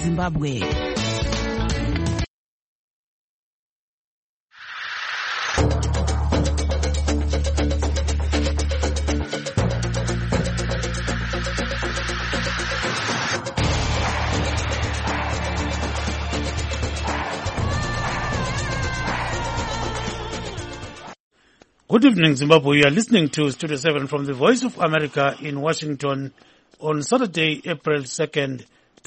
Zimbabwe. Good evening, Zimbabwe. You are listening to Studio 7 from the Voice of America in Washington on Saturday, April 2nd,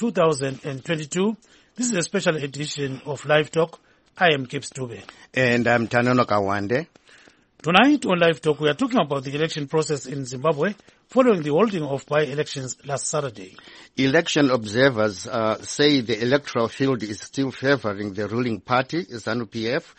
2022. This is a special edition of Live Talk. I am Kip Stube. And I'm Tanono Kawande. Tonight on Live Talk, we are talking about the election process in Zimbabwe following the holding of by-elections last Saturday. Election observers say the electoral field is still favoring the ruling party, ZANU-PF,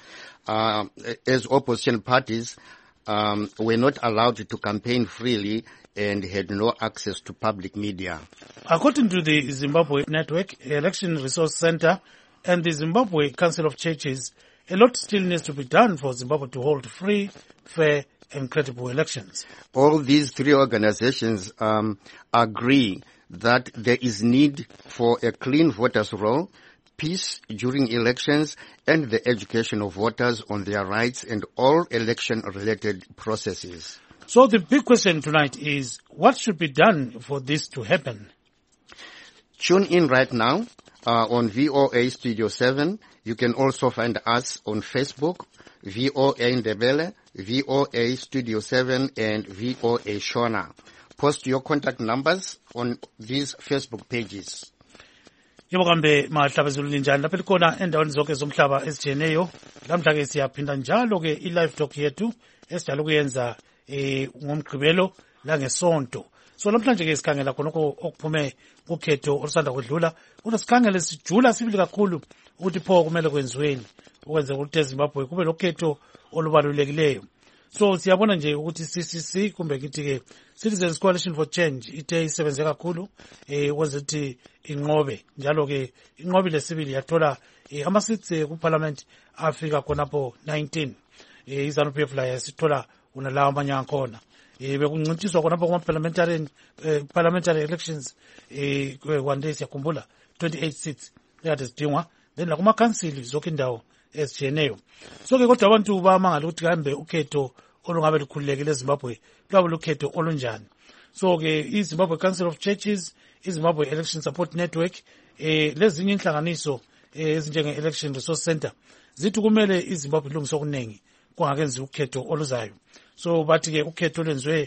as opposition parties were not allowed to campaign freely and had no access to public media. According to the Zimbabwe Network, Election Resource Center, and the Zimbabwe Council of Churches, a lot still needs to be done for Zimbabwe to hold free, fair, and credible elections. All these three organizations agree that there is need for a clean voters' roll, peace during elections, and the education of voters on their rights and all election-related processes. So the big question tonight is, what should be done for this to happen? Tune in right now on VOA Studio 7. You can also find us on Facebook, VOA Ndebele, VOA Studio 7, and VOA Shona. Post your contact numbers on these Facebook pages. Yebo kambe mahlaba ezulwini njani lapha likhona endaweni zonke zomhlaba ezijeneyo. Lamhla ke siyaphinda njalo ke i-live talk yethu esijalo kuyenza ngomgqibelo la ngesonto. So namhlanje ke sikhangela khonokho okuphume ukhetho olusanda kudlula. Kodwa sikhangele sijula sibili kakhulu ukuthi pho kumele kwenziweni ukwenza ukuthi eZimbabwe kube lokhetho olubalulekileyo. So siyabona nje ukuthi CCC kumbe ngithi ke Citizens Coalition for Change ithe isebenze kakhulu ukwenza ukuthi inqobe njalo ke inqobi lesibili yathola ama-seats ku parliament afika khonapho 19. ZANU-PF la yasithola unalawa amanye akhona. Bekuncintiswa khonapho parliamentary elections one day siyakhumbula 28 seats ekade zidingwa, then la kuma council zonke indawo ezijeneyo. So ke kodwa abantu bamangala ukuthi kambe ukhetho olungabe lukhululekile eZimbabwe lwabe lukhetho olunjani. So ke iZimbabwe Council of Churches, iZimbabwe Election Support Network, lezinye inhlanganiso ezinjenge Election Resource Center zithi kumele iZimbabwe ilungise okunengi kungakenzi ukhetho oluzayo. So bathi ke ukhetho lwenziwe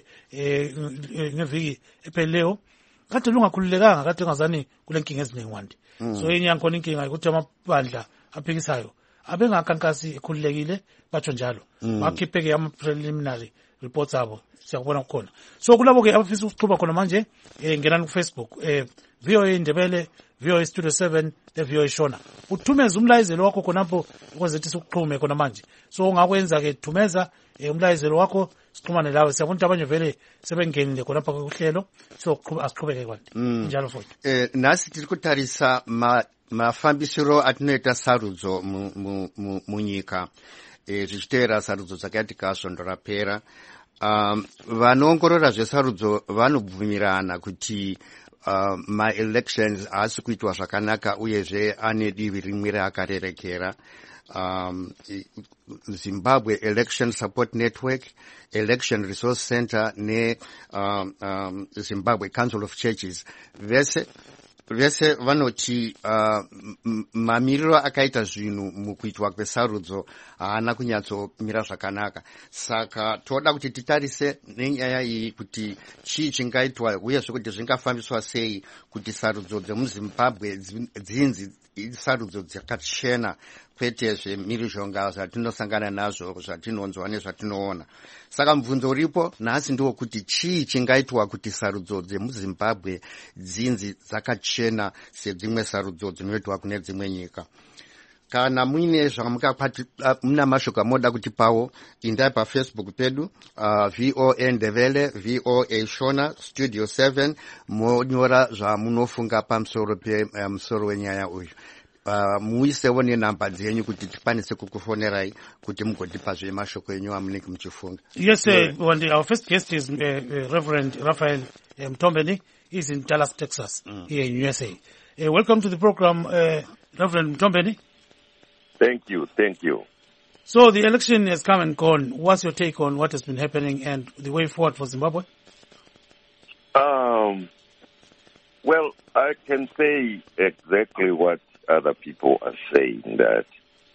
ngeviki epheleyo kade lungakhululekanga, kade ngazani kule nkinga eziningi wandi. So yenye yakhona inkinga ukuthi amabandla aphikisayo abengakankasi ekhululekile batsho njalo. Bakhiphe ke ama preliminary reports abo siyakubona kukhona. So kulabo ke abafisa ukuxhuba khona manje ngenani ku Facebook VOA Ndebele, VOA Studio 7, le VOA Shona. Uthumeza umlayezelo wakho khonapho ukwenza ukuthi sikuxhume khona manje. So ungakwenza ke thumeza umlayezelo wakho sixhumane lawe. Siyabona ukuthi abanye vele sebengenile khonapha kuhlelo, so asiqhubeke kwanti njalo futhi. Nasi tiri kutarisa mafambisiro atinoita sarudzo munyika zvichiteera sarudzo dzakati kasvondo rapera. Vanoongorora zvesarudzo vanobvumirana kuti ma-elections haasi kuitwa zvakanaka uyezve ane divi rimwe raakarerekera. Zimbabwe Election Support Network, Election Resource Center ne Zimbabwe Council of Churches vese vanoti mamiriro akaita zvinhu mukuitwa kwesarudzo haana kunyatsomira zvakanaka. Saka toda kuti titarise nenyaya iyi kuti chii chingaitwa uyezve kuti zvingafambiswa sei kuti sarudzo dzemuzimbabwe dzinzi sarudzo dzakachena kwete zvemhirizhonga zvatinosangana nazvo zvatinonzwa nezvatinoona. Saka mubvunzo uripo nhasi ndiwo kuti chii chingaitwa kuti sarudzo dzemuzimbabwe dzinzi dzakachena sedzimwe sarudzo dzinoitwa kune dzimwe nyika. Kana muine muna mashoko amoda kuti pawo, indai paFacebook pedu VOA Ndebele, VOA Shona, Studio 7, monyora zvamunofunga pamusoro musoro wenyaya uyu. Muisewo nenhamba dzenyu kuti tikwanise kukufonerai kuti mugotipa zvemashoko enyu amunenge muchifunga. Yes, our first guest is Reverend Raphael Mtombeni. He's in Dallas, Texas, here in USA. Welcome to the program, Reverend Mtombeni. Thank you. So the election has come and gone. What's your take on what has been happening and the way forward for Zimbabwe? Well, I can say exactly what other people are saying, that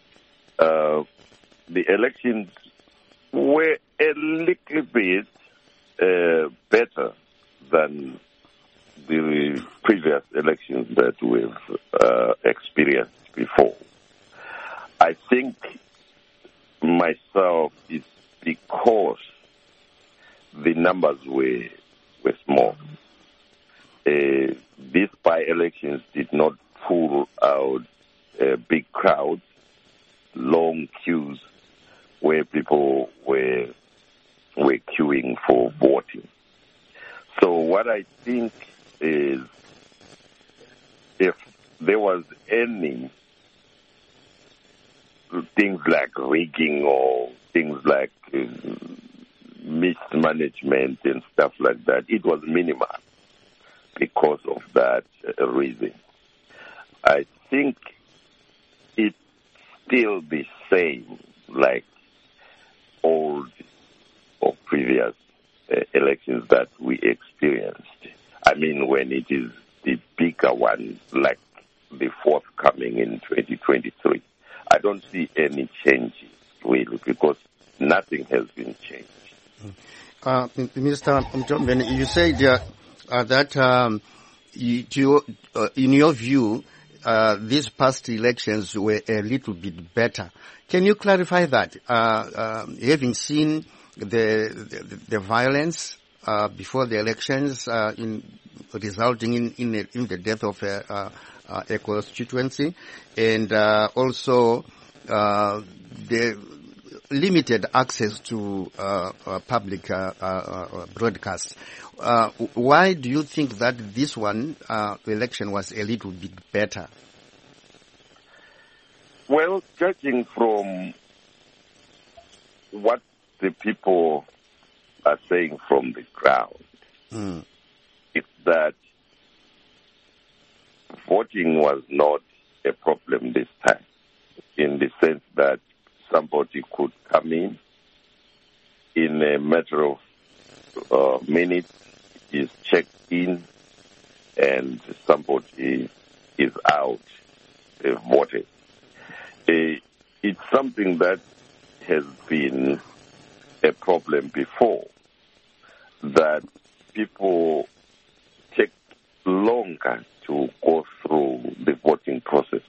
the elections were a little bit better than the previous elections that we've experienced before. I think myself it's because the numbers were small. These by-elections did not pull out big crowds, long queues where people were queuing for voting. So what I think is, if there was any things like rigging or things like mismanagement and stuff like that, it was minimal because of that reason. I think it's still the same like old or previous elections that we experienced. I mean, when it is the bigger one, like the forthcoming in 2023, I don't see any changes really, because nothing has been changed. Mr. Mtombeni, you said that in your view, these past elections were a little bit better. Can you clarify that? Having seen the violence before the elections, resulting in the death of a constituency, and also the limited access to public broadcasts. Why do you think that this one election was a little bit better? Well, judging from what the people are saying from the ground, it's that voting was not a problem this time, in the sense that somebody could come in a matter of minutes, is checked in, and somebody is out voted. It's something that has been a problem before, that people take longer to go through the voting process.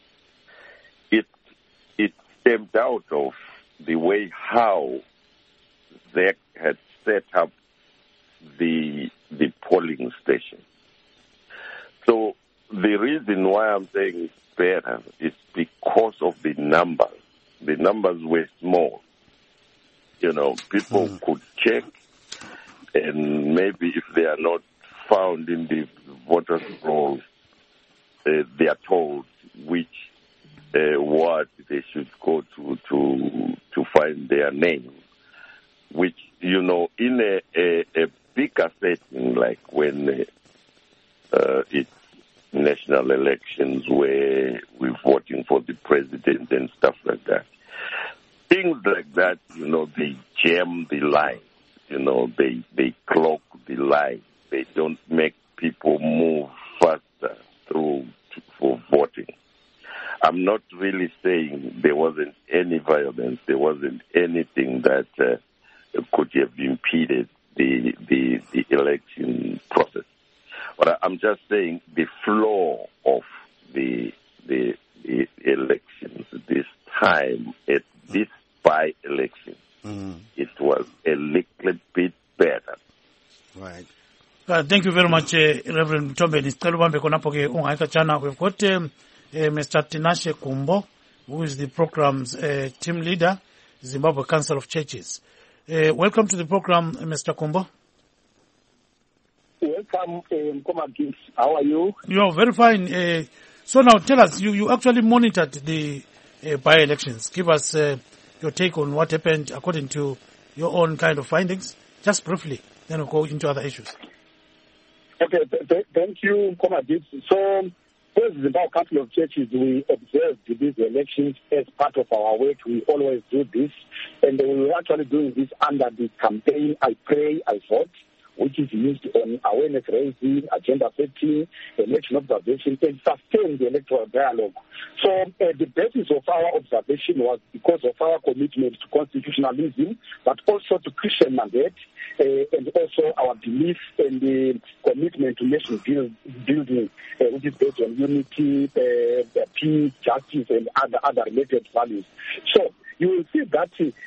It stemmed out of the way how they had set up the polling station. So the reason why I'm saying it's better is because of the numbers. The numbers were small. You know, people could check, and maybe if they are not found in the voters' rolls, they are told which ward they should go to find their name. Which, you know, in a bigger setting, like when it's national elections where we're voting for the president and stuff like that. Things like that, you know, they jam the line. You know, they clog the line. They don't make people move faster through for voting. I'm not really saying there wasn't any violence. There wasn't anything that could have impeded the election process. But I'm just saying the flow of the elections this time, at this by-election, it was a little bit better. Right. Thank you very much, Reverend Mtombeni. We've got Mr. Tinashe Kumbo, who is the program's team leader, Zimbabwe Council of Churches. Welcome to the program, Mr. Kumbo. Welcome, Komagis. How are you? You're very fine. So now tell us, you actually monitored the by-elections. Give us your take on what happened according to your own kind of findings, just briefly. Then we'll go into other issues. Okay, thank you, Komagis. So As the Zimbabwe Council of Churches, we observed these elections as part of our work. We always do this, and we were actually doing this under the campaign I Pray, I Vote, which is used on awareness raising, agenda setting, election observation, and sustain the electoral dialogue. So the basis of our observation was because of our commitment to constitutionalism, but also to Christian mandate, and also our belief and the commitment to nation building, which is based on unity, peace, justice, and other related values. So you will see that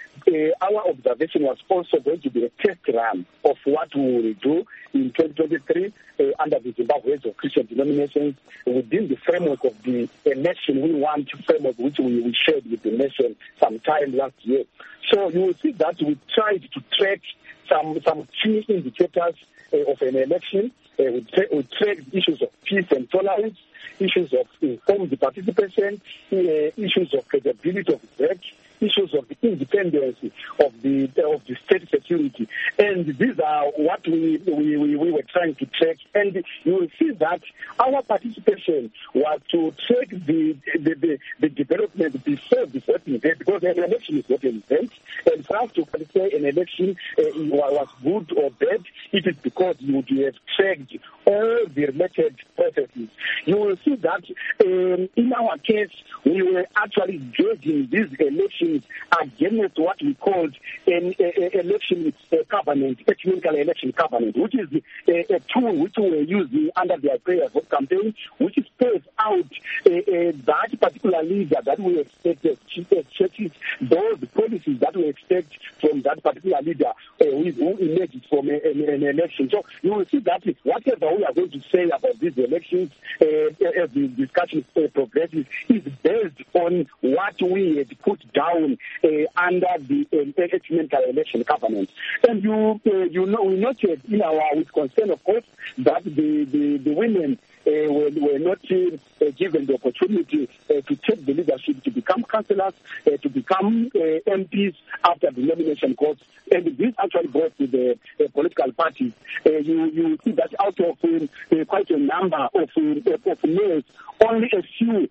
our observation was also going to be a test run of what we will do in 2023 under the Zimbabwe of Christian denominations within the framework of the election we want framework which we shared with the nation sometime last year. So you will see that we tried to track some key indicators of an election. We tracked issues of peace and tolerance, issues of informed participation, issues of credibility of threat, issues of the independence of the state security, and these are what we were trying to track. And you will see that our participation was to track the development before the voting day, because an election is not an event, and for us to say an election was good or bad, it is because you would have tracked all the related processes. You will see that in our case, we were actually judging these elections against what we called an election covenant, ecumenical election covenant, which is a tool which we were using under the prayer vote campaign, which spells out that particular leader that we expect as churches, those policies that we expect from that particular leader who emerges from an election. So you will see that whatever we are going to say about these elections as the discussion progresses is based on what we had put down under the ecumenical election covenant. And we noted in our with concern, of course, that the women were not given the opportunity to take the leadership, to become councillors, to become MPs after the nomination course. And this actually brought to the political parties. You see that out of quite a number of males, only a few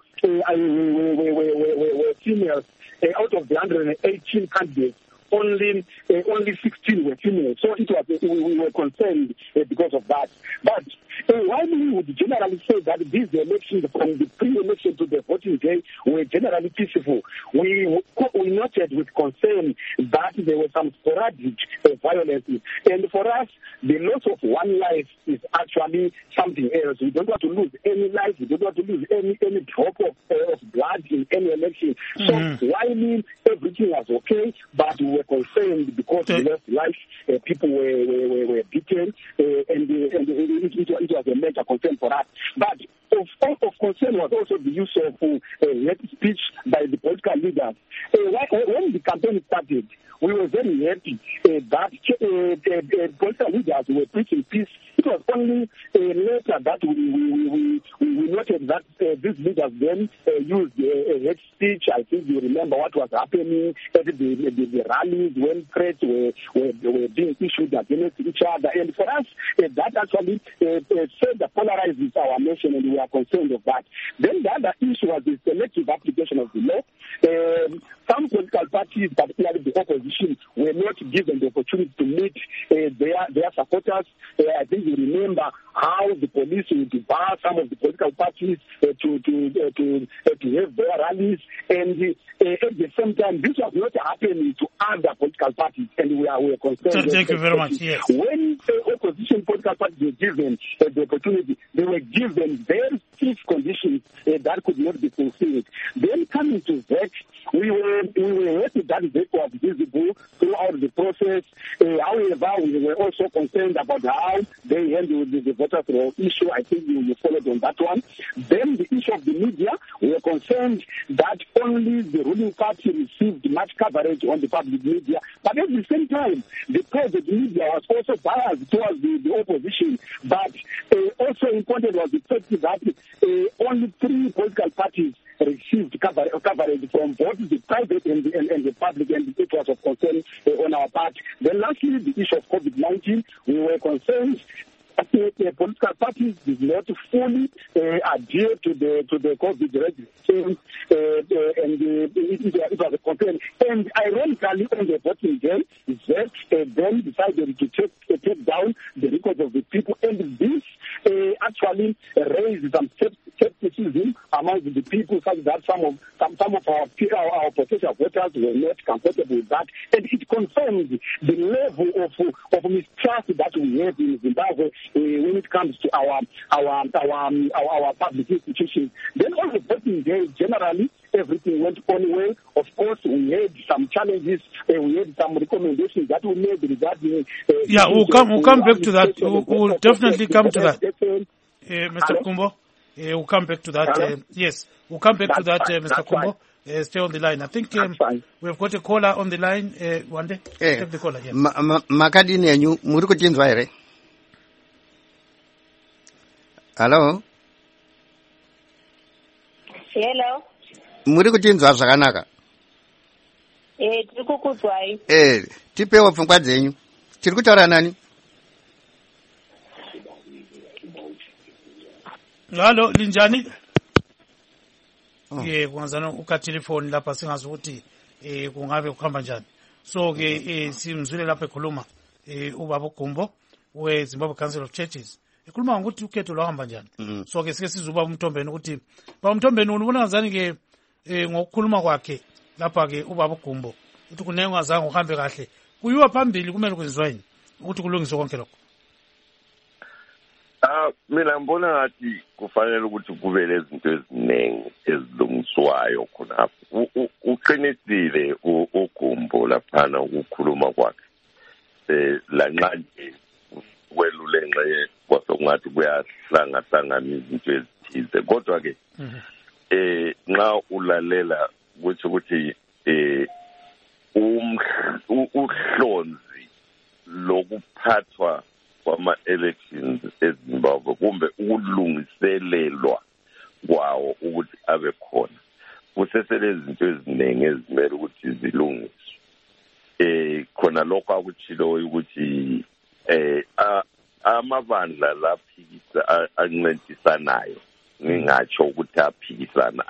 were females. Out of the 118 candidates, only 16 were female. So it was we were concerned because of that. But while we would generally say that these elections, from the pre-election to the voting day, were generally peaceful, we noted with concern that there were some sporadic violences. And for us, the loss of one life is actually something else. We don't want to lose any life. We don't want to lose any drop of blood in any election. So while everything was okay, but we were concerned because we lost life, people were beaten, and it was a major concern for us. But of concern was also the use of hate speech by the political leaders. When the campaign started, we were very happy that political leaders were preaching peace. It was only later that we noted that these leaders then used hate speech. I think you remember what was happening at the rallies when threats were being issued against each other. And for us, that actually further polarizes our nation, and we are concerned of that. Then the other issue was the selective application of the law. Some political parties, particularly the opposition, were not given the opportunity to meet their supporters. I think you remember how the police would bar some of the political parties to have their rallies, and at the same time, this was not happening to other political parties, and we are concerned. Thank you very much. Yes. When opposition political parties were given the opportunity, they were given very stiff conditions that could not be fulfilled. Then coming to that, we were happy that that was visible throughout the process. However, we were also concerned about how they handled the voters' roll issue. I think you followed on that one. Then the issue of the media, we were concerned that only the ruling party received much coverage on the public media. But at the same time, the private media was also biased towards the opposition. But also important was the fact that only 3 political parties received coverage from both the private and the public, and it was of concern on our part. Then lastly, the issue of COVID-19, we were concerned political parties did not fully adhere to the COVID regulations, and it was a concern. And ironically, on the voting day, that then decided to take down the records of the people, and this actually raised some skepticism among the people, such that some of our potential voters were not comfortable with that, and it confirmed the level of mistrust that we have in Zimbabwe when it comes to our public institutions. Then on the voting day, generally, everything went on well. Of course, we had some challenges. We had some recommendations that we made regarding. We'll come back to that. We'll definitely come to that, Mr. Kumbo. We'll come back to that. Yes, we'll come back to that, Mr. Kumbo. Stay on the line. I think we've got a caller on the line. One day, take the caller. Yes. Makadini yenyu muri kutinzwa here? Hello. Hello. Muri kutinzwa zvakanaka? Tiri kukudzwai. Tipewo pfungwa dzenyu. Tiri kutaura nani? Halo, linjani? Kwanza ukatelefoni lapha singazi ukuthi kungabe kuhamba njani. So ke simzwile lapha ekhuluma ubaba uGumbo we Zimbabwe Council of Churches. Ekhuluma ukuthi ukhetho lwahamba njani. So ke sike sizuba uMthombeni ukuthi ba uMthombeni ubona ngazani ke ngokukhuluma kwakhe lapha ke ubaba uGumbo uthi kunengazange uhambe kahle. Kuyiwa phambili kumele kwenziwa yini ukuthi kulungiswe konke lokho. Mina ngibona ngathi kufanele ukuthi kube lezinto eziningi ezilungiswayo khonapho. Uqinisile uGumbo laphana ukukhuluma kwakhe. Lanxa nje welule nxe kwasokungathi kuyahlangana izinto ezithize. Kodwa ke nxa ulalela ukuthi uhlonzi lokuphathwa kwama-elections eZimbabwe kumbe ukulungiselelwa kwawo ukuthi abe khona kuseselezinto eziningi ezimele ukuthi zilungiswe. Khona lokho akutshiloyo ukuthi amabandla laphikisa ancintisanayo ngingatsho ukuthi aphikisana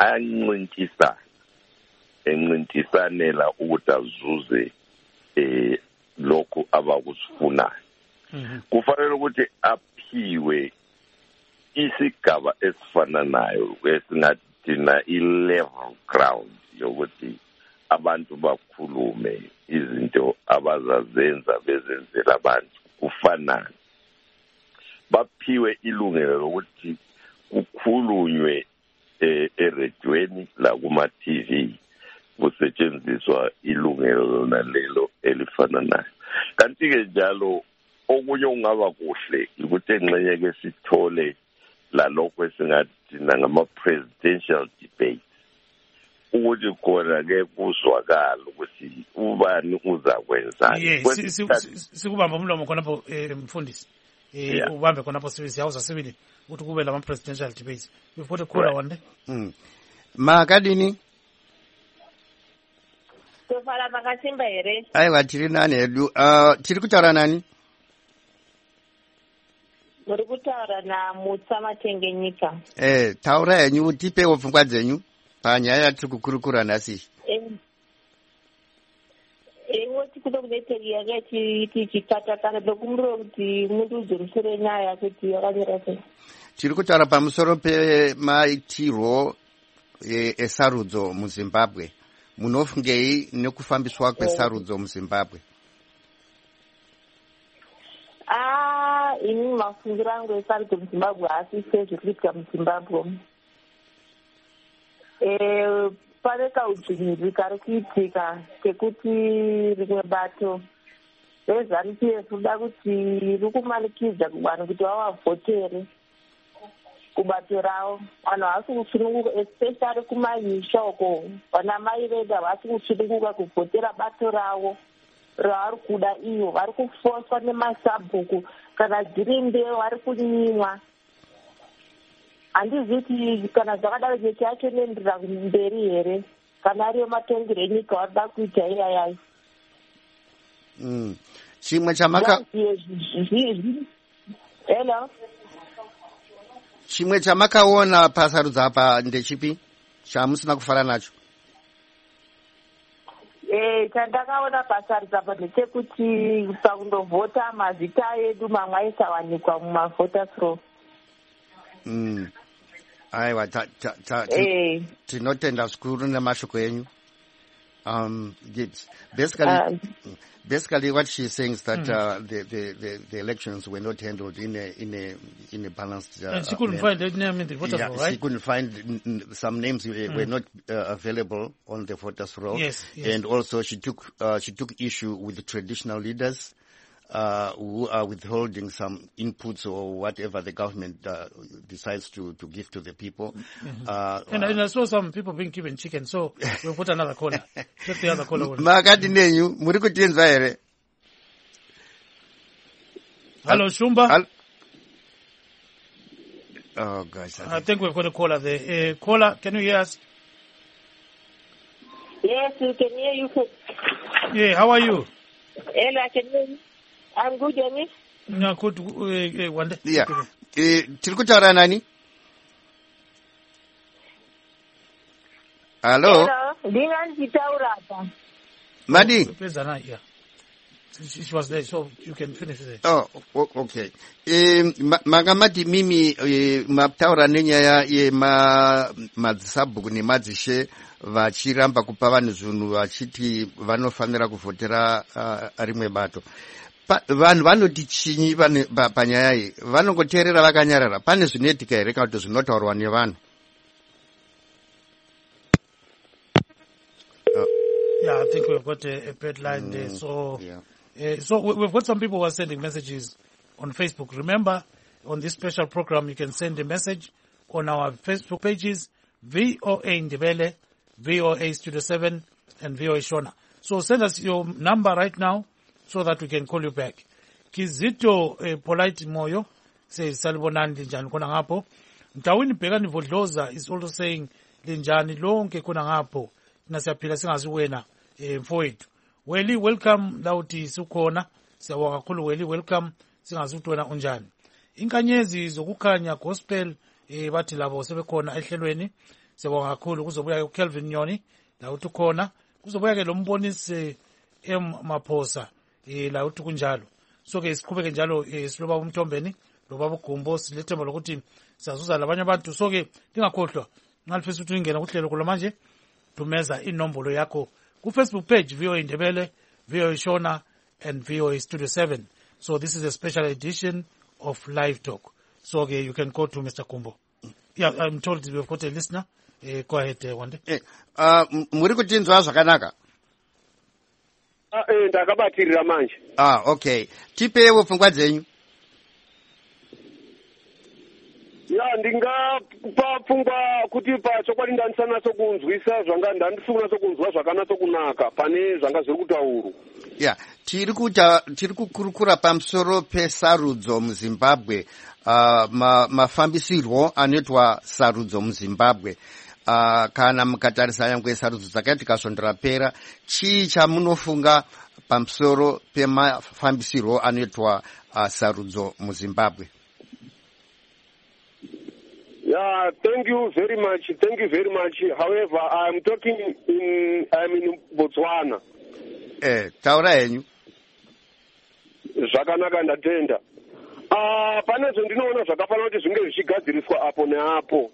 encintisanela ukuthi azuze lokhu abakusifunayo. Kufanele ukuthi aphiwe isigaba esifananayo esingathina i-level ground yokuthi abantu bakhulume izinto abazazenza bezenzela abantu kufanana. Baphiwe ilungelo lokuthi kukhulunywe eredweni lakuma-TV kusetshenziswa ilungelo lona lelo elifananayo. Kanti-ke njalo okunye ungaba kuhle ukuthi engxenyeke sithole lalokho esingathi ngama-presidential debates ukuthi khona-ke kuzwakala ukuthi ubani uzakwenzani. Sikubamba umlomo khonapho mfundisi. Ubambe khonapho siyawuza sibili ukuthi kube lama-presidential debates. We've got a caller one day. Makadini? Tofala makasimba here. Aiwa tiri nani edu. Tiri kutaura nani? Muri kutaura na Mutsama Tengenyika. Taura yenyu tipewo pfungwa dzenyu panyaya tiri kukurukura nhasi. Woti kuda kuneteria yakati tichikatakana dokumuro kuti mundu uzorisire nyaya kuti yakanyira sei. Tiri kutaura pamusoro pemaitirwo esarudzo muZimbabwe. Munofungei nekufambiswa kwesarudzo muZimbabwe? Ini mafungiro angu esarudzo muZimbabwe asi sezvekuitika muZimbabwe. Pane kaudzvinyirwi kari kuitika kekuti rimwe bato reZANU-PF rida kuti rikumanikidza kuvanhu kuti vavavhotere kubato ravo. Vanhu havasi kusununguka especially kumanyisha uko vana mai vedu havasi kusununguka kuvhotera bato ravo ravari kuda ivo. Vari kufoswa nemasabhuku kana dziri mbeu vari kunyimwa. Handizivi kuti kana zvakadaro nyika yacho inoenderera mberi here kana ariyo matongero enyika varida kuita iyayayi. Chimwe chamaka Hello. chimwe chamakaona pasarudza apa ndechipi chamusina kufara nacho? Chandakaona pasarudza apa ndechekuti pakundovhota mazita edu mamwe aisawanikwa mumavhoters roll. Aiwa, tinotenda zvikuru nemashoko enyu. Basically, what she's saying is that the elections were not handled in a balanced. And she couldn't find any name in the voters roll, right? She couldn't find some names were not available on the voters roll. Yes. And also she took issue with the traditional leaders who are withholding some inputs or whatever the government decides to give to the people. And I saw some people being given chicken, so we'll put another caller. Take the other caller. Makati nenyu muri kutinzwa here? Hello, Shumba. Oh gosh. I think we've got a caller there. Caller, can you hear us? Yes, we can hear you. Yeah, how are you? Hello, I can hear you. I'm good, Jenny. No, good. One day. Yeah. Tiri kutaura nani? Hello? Hello. Ndinganzi taura apa. Madi? Yeah. She was there, so you can finish there. Oh, okay. Makamati mimi mataura nenyaya madzisabhuku nemadzishe vachiramba kupa vanhu zvinhu vachiti vanofanira kuvhotera rimwe bato. Vanhu vanoti chinyi panyaya iyi? Vanongoteerera vakanyarara. Pane zvinoitika here kana kuti zvinotaurwa nevanhu? Yeah, I think we've got a bad line there. So, so we've got some people who are sending messages on Facebook. Remember, on this special program, you can send a message on our Facebook pages, VOA Ndebele, VOA Studio 7, and VOA Shona. So send us your number right now so that we can call you back. Kizito Polite Moyo says, Salibonani Linjani Kona Ngapo. Mtawini Pegani Vodloza is also saying, Linjani Lonke Kona Ngapo. Nasiyapila singaziwena mfowethu. Weli, welcome lauti sukhona. Siyabonga kakhulu Weli, welcome. Singazuthi wena unjani. Inkanyezi zokukhanya gospel bathi labo sebekhona ehlelweni. Siyabonga kakhulu kuzobuya uKelvin Nyoni lauthi khona. Kuzobuya ke lo mbonisi Maphosa lauthi kunjalo. So ke siqhubeke njalo siloba uMthombeni lo baba uGumbo silethemba lokuthi siyazuza labanye abantu. So ke lingakhohlwa ngalifisa ukuthi ungena kuhlelo kulo manje. Tumeza inombolo yako ku Facebook page VOA Ndebele, VOA Shona, and VOA Studio 7. So this is a special edition of Live Talk. So okay, you can go to Mr. Kumbo. Yeah, I'm told we've got a listener. Go ahead, Wande. Muri kutinzwa zvakanaka? Ndakabatirira manje. Okay. Tipewo pfungwa dzenyu. Ya ndingapa pfungwa kuti pachokwadi ndanisanaso kunzwisa zvanga ndandisikunaso kunzwa zvakanatso kunaka pane zvanga zviri kutaurwa. Yeah, tiri kukurukura pamusoro pesarudzo muZimbabwe, mafambisirwo anoitwa sarudzo muZimbabwe. Kana mukatarisa nyangwe sarudzo dzakati kasvonderapera, chii chamunofunga pamusoro pemafambisirwo anoitwa sarudzo muZimbabwe? Yeah, thank you very much. Thank you very much. However, I'm in Botswana. Taura henyu. Zvakanaka ndatenda. Pane zvendinoona zvakafanira kuti zvinge zvichigadziriswa apo neapo.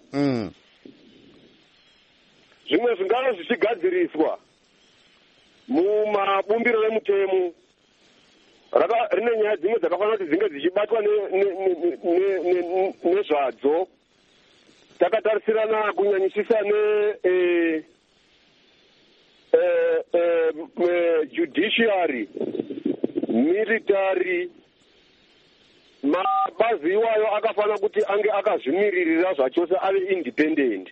Zvimwe zvingava zvichigadziriswa mumabumbiro emutemo. Rine nyaya dzimwe dzakafanira kuti dzinge dzichibatwa nezvadzo. Takatarisirana kunyanyisisa judiciary, military, mabazi iwayo akafanira kuti ange akazvimiririra zvachose ave independent.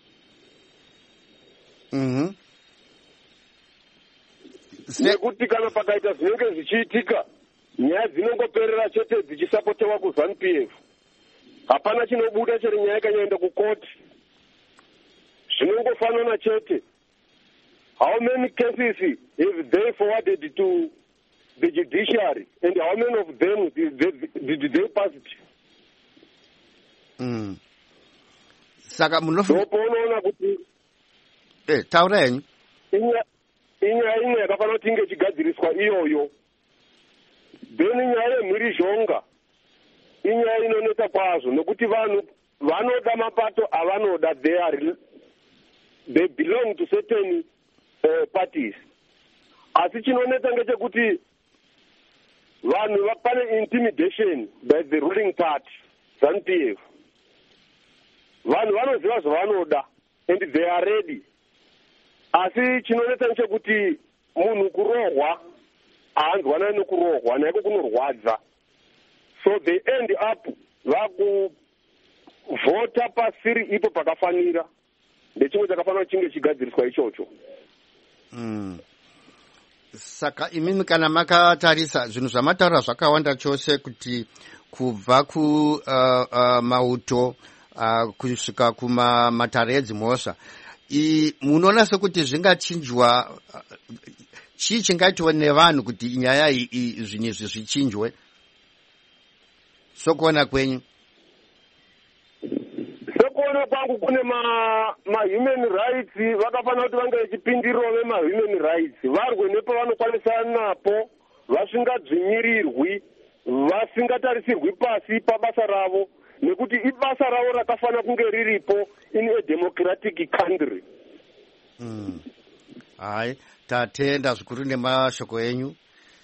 Nekuti kana pakaita zvinenge zvichiitika, nyaya dzinongoperera chete dzichisapotewa kuZANU-PF. Hapana chinobuda chero nyaya ikanyaenda kukoti. Zvinongofanana chete. How many cases have they forwarded to the judiciary, and how many of them did they pass Saka unoona kuti taura henyu inyaya yakafanira kuti inge ichigadziriswa iyoyo. Then nyaya yemhirizhonga inyaya inonetsa kwazvo nekuti vanhu vanoda mapato avanoda, they belong to certain parties. Asi chinonetsa ngechekuti vanhu pane intimidation by the ruling party, ZANU-PF. Vanhu vanoziva zvavanoda and they are ready. Asi chinonetsa ngechekuti munhu kurohwa haanzwanani nekurohwa, naiko kunorwadza. So they end up vakuvhota pasiri ipo pakafanira. Ndechimwe chakafanira chinge chigadziriswa ichocho. Saka imimi kana makatarisa zvinhu zvamataura zvakawanda chose kuti kubva kumauto kusvika kumatare edzimhosva, munoona sekuti zvingachinjwa, chii chingaitwa nevanhu kuti nyaya iyi zvinhu izvi zvichinjwe sokuona kwenyu? Sekuona kwangu kune ma-human rights vakafanira kuti vange vechipindirawo vema-human rights, varwe nepavanokwanisa napo, vasingadzvinyirirwi, vasingatarisirwi pasi pabasa ravo, nekuti ibasa ravo rakafanira kunge riripo in a democratic country. Hai, tatenda zvikuru nemashoko enyu.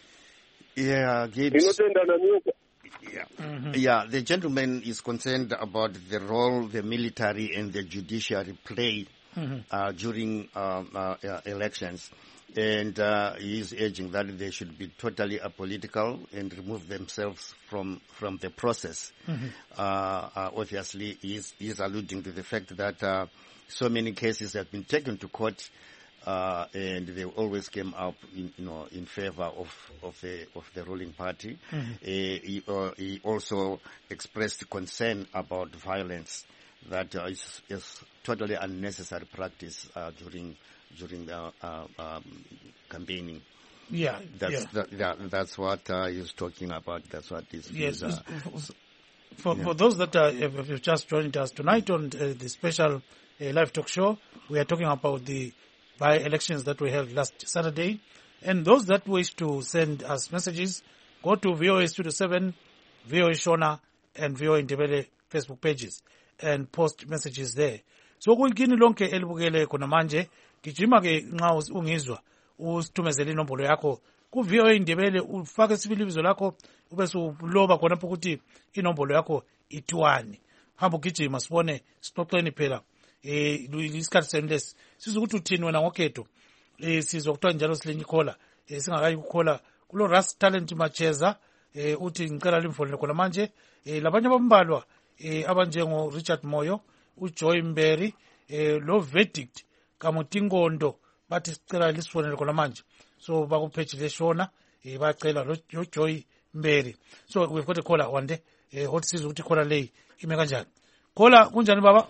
Inotenda nanyuka. Yeah, the gentleman is concerned about the role the military and the judiciary play during elections, and he is urging that they should be totally apolitical and remove themselves from the process. Obviously, he is alluding to the fact that so many cases have been taken to court, and they always came up in favor of the ruling party. He also expressed concern about violence that is totally unnecessary practice during the campaigning. That's what he's talking about. That's what this is. For those that have just joined us tonight on the special live talk show, we are talking about the by-elections that we held last Saturday. And those that wish to send us messages, go to VOA Studio 7, VOA Shona, and VOA Ndebele Facebook pages and post messages there. So kuyikini lonke elibukele khona manje, gijima ke nxa ungizwa usithumezele inombolo yakho ku VOA Ndebele, ufake isibizo lakho ubese uloba khona ukuthi inombolo yakho ithiwani. Hamba gijima sibone sixoxeni phela isikhathi semlesi sizokuthi uthini wena ngokhetho. Sizokuthiwa njalo silenye ikhola singakayi ukukhola kulo Ras Talent Macheza, uthi ngicela limfonele khona manje. Labanye abambalwa abanjengo Richard Moyo, uJoy Mberi, lo Verdict Kamutingondo bathi sicela lisifonele khona manje. So bakupage leshona bacela lo Joy Mberi. So we've got a caller one day. What sizwe ukuthi ikhola leyi ime kanjani? Khola kunjani baba?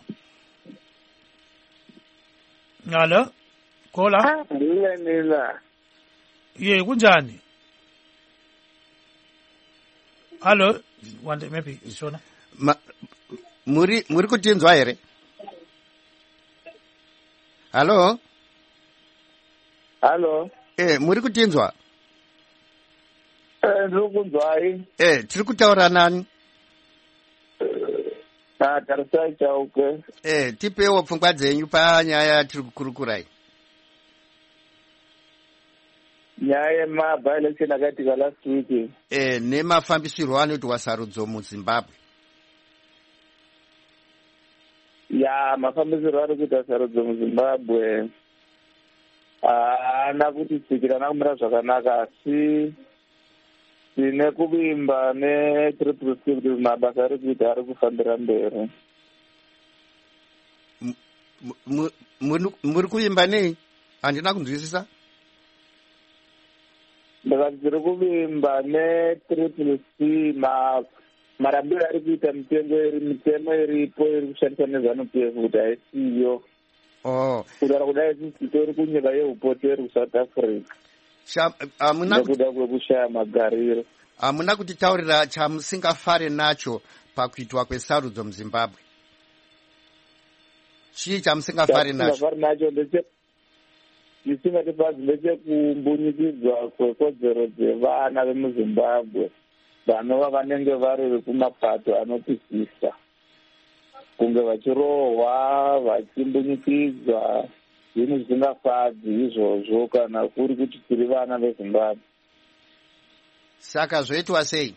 Ngala khola nila ye kunjani? Hello, one day maybe ishona muri kutinzwa here? Hello muri kutinzwa? Ndukunzwai. Tiri kutaura nani? Tarisai chauke. Tipewo pfungwa dzenyu panyaya tiri kukurukurai. Nyaya yema-by-election akaitika last week. Nemafambisirwo anoitwa sarudzo muZimbabwe. Mafambisirwo ari kuita sarudzo muZimbabwe haana kutitsikira nakumira zvakanaka, asi tine kuvimba ne-triple C kuti mabasa ari kuita ari kufambira mberi. Muri kuvimba nei? Handina kunzwisisa. Ndakati tiri kuvimba ne-triple C marambiro ari kuita mitemo iripo iri kushandiswa neZANU-PF kuti haisiyo. Kudara kudai sisi tori kunyika yeupoteri kuSouth Africa. Nekuda kwekushaya magariro. Hamuna kutitaurira chamusingafare nacho pakuitwa kwesarudzo muzimbabwe? Chii chamusingafari nacho? Chisingatipadzi ndechekumbunyikidzwa kwekodzero dzevana vemuzimbabwe vanova vanenge vari vekumapato anopisisa, kunge vachirohwa, vachimbunyikidzwa, zvinhu zvisingafadzi izvozvo kana kuri kuti tiri vana vezimbabwe. Saka zvoitwa sei?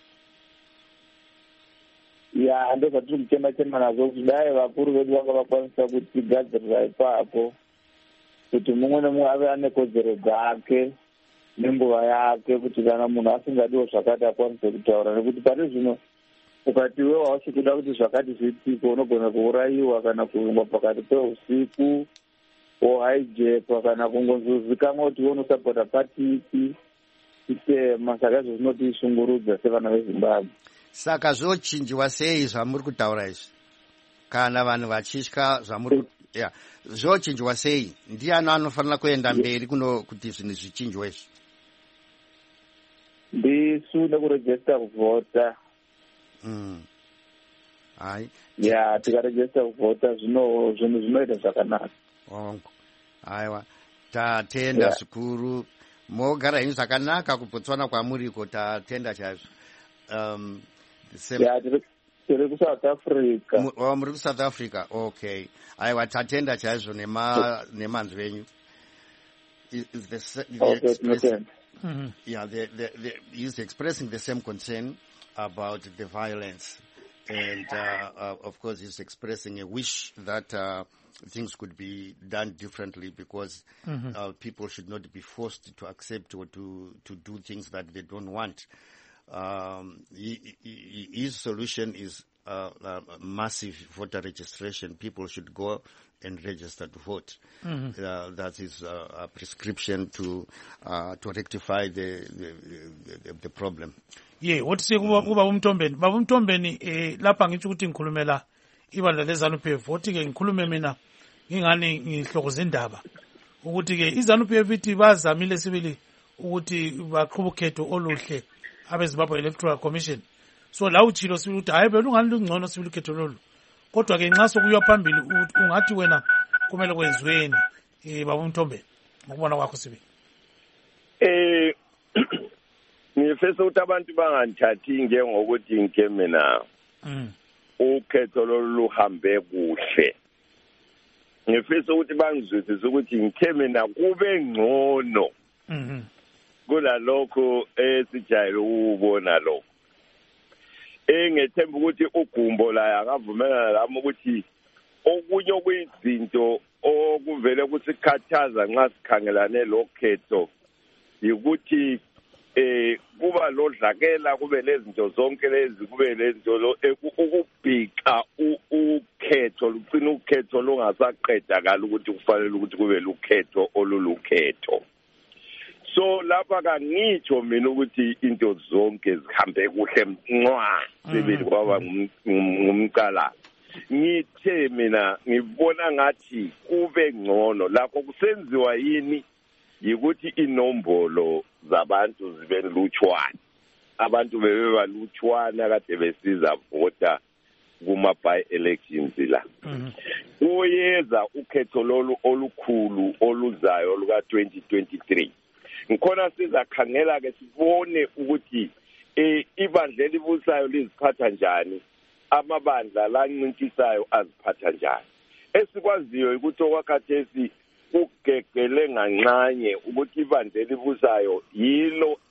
Ya, ndozvatiri kuchema-chema nazvo kuti dai vakuru vedu vanga vakwanisa kutigadzirira ipapo kuti mumwe nemumwe ave ane kodzero dzake nenguva yake, kuti kana munhu asingadiwo zvakati akwanise kutaura, nekuti pane zvino ukati iwe hausi kuda kuti zvakati zviitike unogona kuurayiwa kana kuvingwa pakati peusiku, wohaijekwa kana kungozivikanwa kuti iwe unosapota pati ipi chitema. Saka izvo zvinotishungurudza sevana vezimbabwe. Saka zvochinjiwa sei zvamuri kutaura izvi? Kana vanhu vachitya zvamuri zvochinjiwa sei? Ndiani anofanira kuenda mberi kuti zvinhu zvichinjwe izvi? Ndisu nekurejesta kuvhota. Hai. Ya, tikarejesta kuvhota zvinhu zvinoita zvakanaka. Aiwa, tatenda zvikuru. Mogara henyu zvakanaka kuBotswana kwamuriko, tatenda chaizvo. Tiri kuSouth Africa. Muri kuSouth Africa, okay. Aiwa, tatenda chaizvo nemanzwi enyu. He's expressing the same concern about the violence, and of course he's expressing a wish that things could be done differently, because people should not be forced to accept or to do things that they don't want. His solution is massive voter registration. People should go and register to vote. That is a prescription to rectify the problem. Yeah, what say kuba umtombeni? Baba umtombeni lapha ngithi ukuthi ngikhulumela ibandla leZANU-PF, vothi ke ngikhulume mina ngingani ngihlokoza indaba ukuthi ke iZANU-PF ithi bazamile sibili ukuthi baqhuba ukhetho oluhle abeZimbabwe Electoral Commission. So la uchilo sibili ukuthi hayi belungani lungcono sibili ukhetho lolu, kodwa ke nxa sokuyiwa phambili ungathi wena kumele kwenziweni baba umtombeni ngokubona kwakho sibili? Ngifisa ukuthi abantu banganthathi njengokuthi ngikeme na ukhetho luhambe kuhle. Ngifisa ukuthi bangizwisise ukuthi ngikeme na kube ngcono kulalokho esijayele ukubona lokho. Ngethemba ukuthi uGumbo la akavumelana lami ukuthi okunye okuyizinto okuvele kusikhathaza nxa sikhangelane lokhetho ukuthi kuba lodlakela, kube lezinto zonke lezi, kube lezinto ukubhika ukhetho lugcina ukhetho longasaqedakala ukuthi kufanele ukuthi kube lukhetho olulukhetho. So lapha kangitsho mina ukuthi into zonke zihambe kuhle mncwa sibili kwaba ngumqala. Ngithe mina ngibona ngathi kube ngcono lapho kusenziwa yini yikuthi inombolo zabantu zibe lutshwana. Abantu bebe balutshwana kade besiza vota kuma by elections la. Uyeza ukhetho lolu olukhulu oluzayo luka 2023. Ngikhona sizakhangela ke sibone ukuthi ibandla elibusayo liziphatha njani, amabandla lancintisayo aziphatha njani. Esikwaziyo ukuthi okwakhathesi ugegele nganxanye ukuthi ibandla elibusayo yilo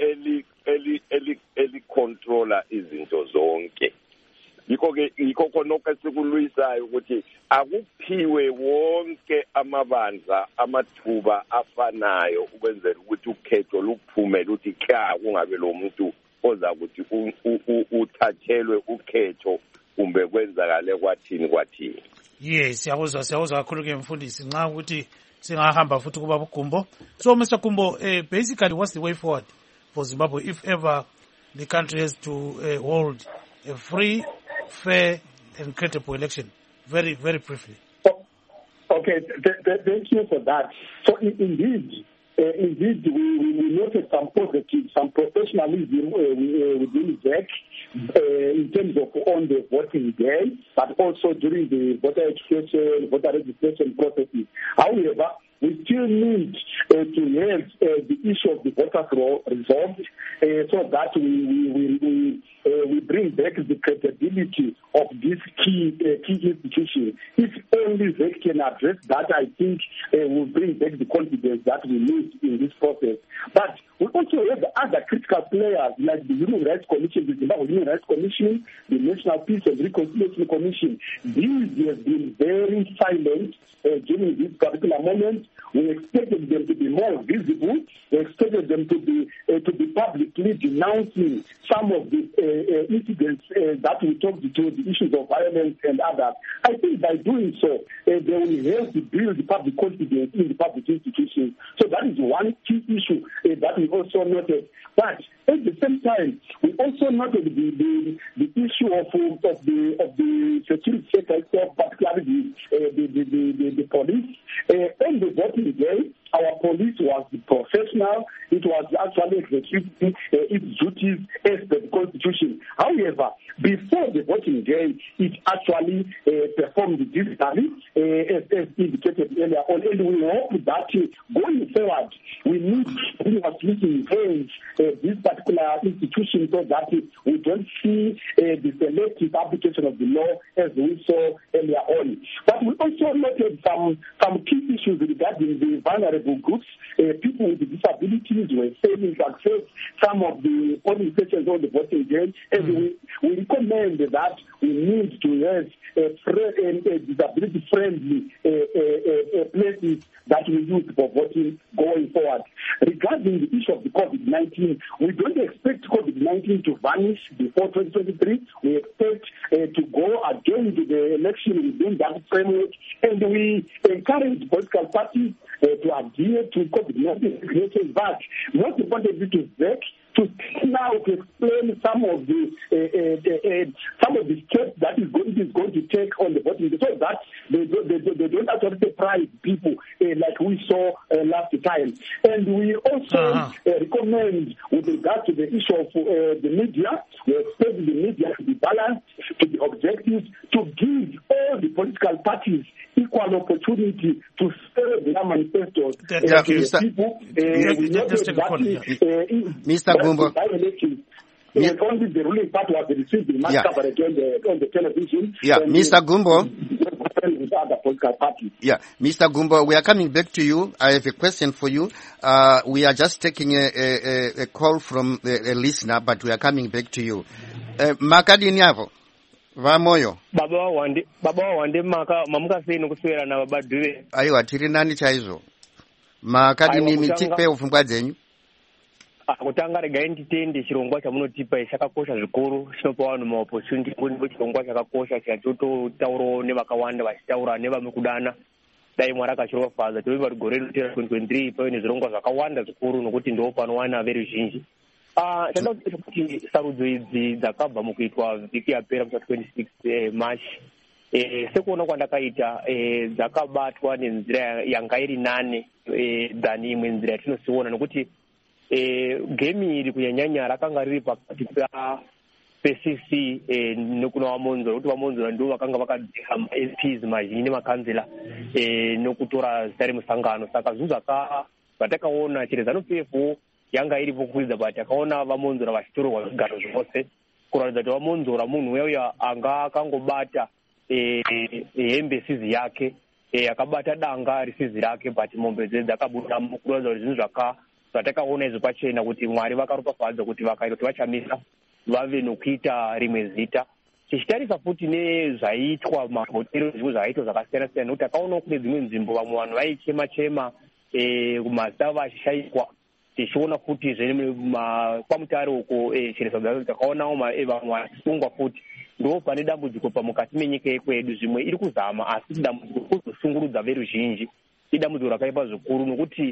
eli controller izinto zonke. Yikho khonokho sikulwisayo ukuthi akuphiwe wonke amabandla amathuba afanayo ukwenzela ukuthi ukhetho luphumele ukuthi kungabe lo muntu oza ukuthi uthathelwe ukhetho kumbe kwenzakale kwathini. Yes, siyawuzwa kakhulu ke mfundisi nxa ukuthi singahamba futhi kuba uGumbo. So Mr. Gumbo, basically what's the way forward for Zimbabwe if ever the country has to hold a free, fair and credible election? Very, very briefly. Okay, thank you for that. So indeed, indeed, we noted some positive, some professionalism within ZEC in terms of on the voting day, but also during the voter education, voter registration processes. However, we still need to have the issue of the voters' roll resolved so that we bring back the credibility of this key institution. If only they can address that, I think will bring back the confidence that we need in this process. But we also have other critical players like the Human Rights Commission, the Zimbabwe Human Rights Commission, the National Peace and Reconciliation Commission. These have been very silent during this particular moment. We expected them to be more visible. We expected them to be publicly denouncing some of the incidents that we talked to, the issues of violence and others. I think by doing so, they will help to build public confidence in the public institutions. So that is one key issue that we also noted. But at the same time, we also noted the issue of the security sector itself, particularly the police. On the voting day, our police was professional. It was actually executing its duties as per the Constitution. However, before the voting day, it actually performed digitally, as indicated earlier on. And we hope that going forward, we need to enhance this particular institution so that we don't see the selective application of the law as we saw earlier on. But we also noted some key issues regarding the vulnerable groups. People with disabilities were failing to access some of the polling stations on the voting day, and we recommend that we need to have disability-friendly places that we use for voting going forward. Regarding the issue of the COVID-19, we don't expect COVID-19 to vanish before 2023. We expect to go again to the election within that framework, and we encourage political parties to adhere to COVID-19 regulations, but most importantly to ZEC to now to explain some of the steps that is going to take on the voting, so that they don't actually surprise people like we saw last time. And we also recommend, with regard to the issue of the media, we expect the media to be balanced, to be objective, to give all the political parties equal opportunity to sell their manifestos to people. Mr. Gumbo. Only the ruling party was received the mass coverage on the television. Yeah, Mr. Gumbo. Yeah, Mr. Gumbo, we are coming back to you. I have a question for you. We are just taking a call from a listener, but we are coming back to you. Makadini yavo vamoyo baba wande mamuka sino kuswera na babadwe aiwa tiri nani chaizo makadini mitipe ufungwa dzenyu kutanga rega enditende chirongwa chamunotipa chakakosha zvikuru chinopa vanhu maopportunity kuti chirongwa chakakosha chatotaurawo nevakawanda vachitaura nevamukudana dai mwari akachirofaza toiva rigore rinotera 2023 pave nezvirongwa zvakawanda zvikuru nokuti ndo panowana veruzhinji. Tanda kuti sarudzo idzi dzakabva mukuitwa vhiki yapera musa 26 March sekuona kwandakaita dzakabatwa nenzira yanga iri nane than imwe nzira yatinosiona nokuti gemi iri kunyanyanya rakanga riri pakati PCC nokuna vamonzora kuti vamonzora ndo vakanga vakadzika ma-SPs mazhinji nemakanzela nokutora zita remusangano. Saka zvinhu zvatakaona chirezano-PF yanga iripo kukwidza but takaona vamonzora vachitorwa zvigaro zvose kuratidza kuti vamonzora munhu uyauya anga akangobata hembe sizi yake akabata danga risizi rake but mombe dzedu dzakabuda kuratidza kuti zvinhu zvatakaona izvo pachena kuti mwari vakaropafadza kuti vakaita kuti vachamisa vave nokuita rimwe zita. Tichitarisa futi nezvaitwa mahotero zvimwe zvakaitwa zvakasiyana siyana nokuti takaonawo kune dzimwe nzvimbo vamwe vanhu vaichema mazita vachishayikwa. Tichiona futi pamutare uko chereso takaonawo vamwe vachisungwa futi. Ndo pane dambudziko pamukati menyika yekwedu zvimwe iri kuzama asi dambudziko kuzosungurudza veruzhinji idambudziko rakaipa zvikuru nokuti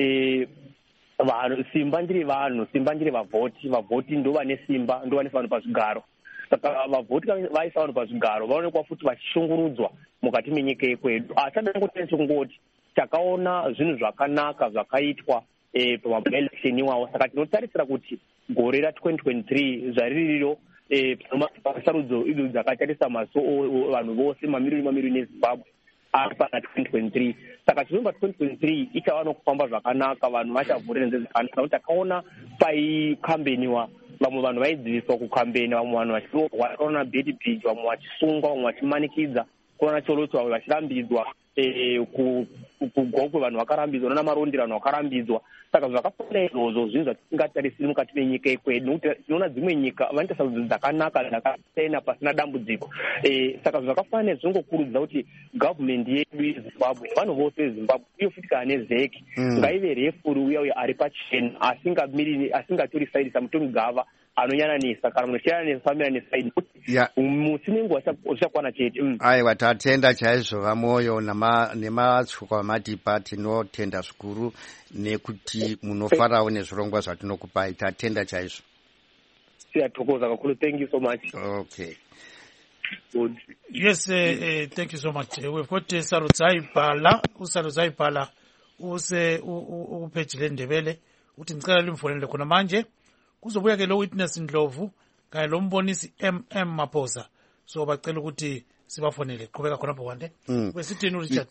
simba ndiri vavhoti ndo vane simba ndo vanesa vanhu pazvigaro. Saka vavhoti vaisa vanhu pazvigaro vaonekwa futi vachishungurudzwa mukati menyika yekwedu. Chadai kuti kungoti takaona zvinhu zvakanaka zvakaitwa pamaelection iwawo. Saka tinotarisira kuti gore ra2023 zvaririro pasarudzo idzo dzakatarisa maso vanhu vose mamiriyoni eZimbabwe ari pana 2023. Saka chinomba 2023 ichava nokufamba zvakanaka, vanhu vachavhura nzeve zvakanaka, nokuti takaona paikambeniwa vamwe vanhu vaidziviswa kukambeni, vamwe vanhu vachirohwa, takaona Betty Page, vamwe vachisungwa, vamwe vachimanikidza, kuona Choloto vamwe vachirambidzwa, kugokwe vanhu vakarambidzwa, namarondi vanhu vakarambidzwa. Saka zvakafanira izvozvo zvinhu zvatisingatarisiri mukati menyika yekwedu, nokuti tinoona dzimwe nyika vanoita sarudzo dzakanaka dzakasena pasina dambudziko. Saka zvakafanira zvinongokurudzira kuti gavhumendi yedu yeZimbabwe, vanhu vose veZimbabwe, iyo futi kana nezeki, ngaive refuri uya ari pachena, asingatori saidi samutongi gava anonyananisa, kana munhu chiyananisa famira nesaidi, musi nenguva zvichakwana chete. Aiwa, tatenda chaizvo vamoyo nematsuka amatipa, tinotenda zvikuru nekuti munofarawo nezvirongwa zvatinokupai. Tatenda chaizvo. Tiyathokoza kakulu. Thank you so much. Okay. Good. Yes, thank you so much. We've got Sarudzai Pala use upage leNdebele uthi ngicela limfonele khona manje kuzobuya ke lo witness Ndlovu kanye lo mbonisi MM Maphosa, so bacela ukuthi sibafonele. Qhubeka khona phande wesithini Richard.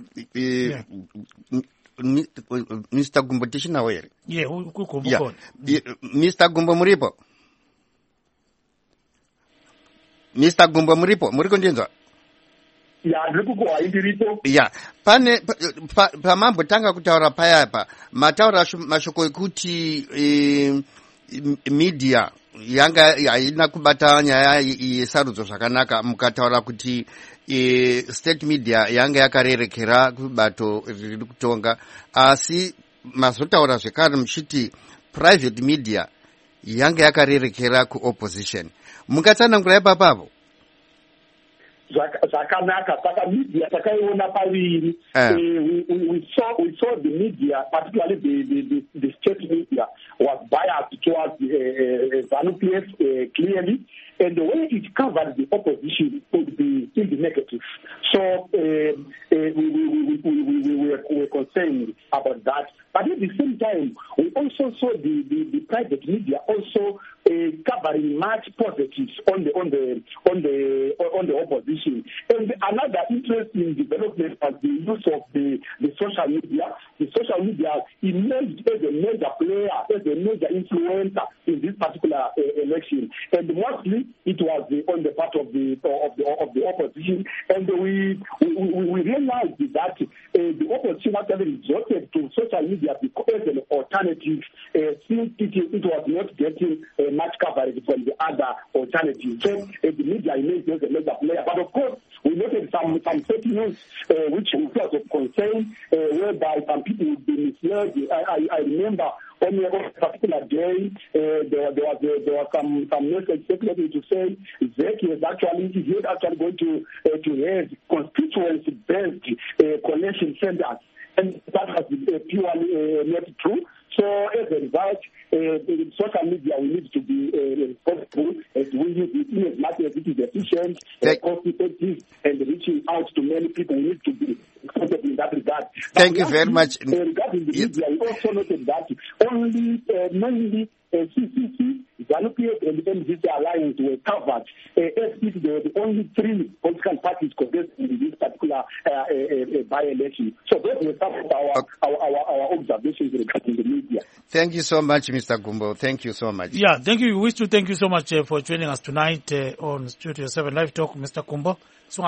Mr. Gumbo tishina were. Yeah, uGumbo khona. Mr. Gumbo muripo. Mr. Gumbo muripo, muri kundinzwa? Yeah, pane pamambo tanga kutaura payapa mataura mashoko ekuti media yanga haina kubata nyaya yesarudzo zvakanaka, mukataura kuti state media yanga yakarerekera kubato riri kutonga, asi mazotaura zvekare muchiti private media yanga yakarerekera kuopposition. Mukatsanangura ipapapo? Zvakanaka, saka media takaiona paviri. We saw the media, particularly the state media, was biased towards ZANU-PF clearly, and the way it covered the opposition would be in the negative. So we were concerned about that. But at the same time, we also saw the private media also covering much positives on the opposition. And another interesting development was the use of the social media. The social media emerged as a major player, as a major influencer in this particular election. And mostly it was on the part of the opposition. And we realized that the opposition actually resorted to social media as an alternative, since it was not getting much coverage from the other alternatives. So the media emerged as a major player. But of course, we noted some fake news which was of concern, whereby some people would be misled. I remember on a particular day, there was some message circulating to say ZEC is actually going to have constituency-based collection centers. And that has been purely not true. So as a result, social media will need to be responsible as we use it in as much as it is efficient, cost-effective, and reaching out to many people. We need to be responsible in that regard. Thank you very much. Regarding the media, we also noted that only mainly CCC, ZANU-PF, and the MDC alliance were covered, as if they were the only three political parties contesting in this particular by-election. So those were some of our observations regarding the media. Thank you so much, Mr. Gumbo. Thank you so much. Yeah, thank you. We wish to thank you so much for joining us tonight on Studio 7 Live Talk, Mr. Gumbo. So